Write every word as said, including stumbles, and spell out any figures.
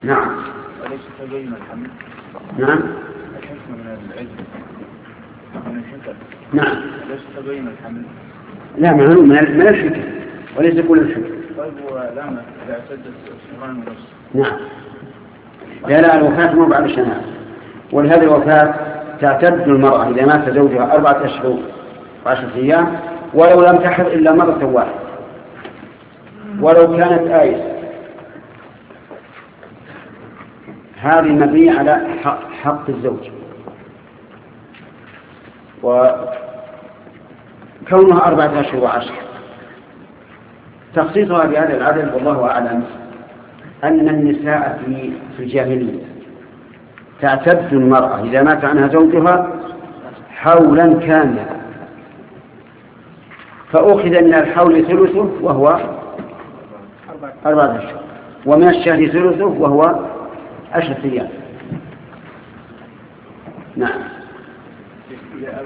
نعم. أليس تبين الحمل؟ نعم. الحكمة من العلم من الحكم. نعم. أليس تبين الحمل؟ لا، معلوم من من الحكم وليس كل الحكم. طيب ولما إذا اعتدت شهران ونصف؟ نعم. لا لا، الوفاة مو بعد شهر، ولهذه الوفاة تعتد المرأة إذا مات زوجها أربعة أشهر وعشرة أيام ولو لم تحض إلا مرة واحدة ولو كانت آية. هذه مبنية على حق الزوج، وكونها أربعة أشهر وعشر. تخصيصها بهذا العدد والله أعلم أن النساء في الجاهلية تعتد المرأة إذا مات عنها زوجها حولا كاملا، فأخذ من الحول ثلثه وهو أربعة أشهر، ومن الشهر ثلثه وهو عشرة أيام. نعم.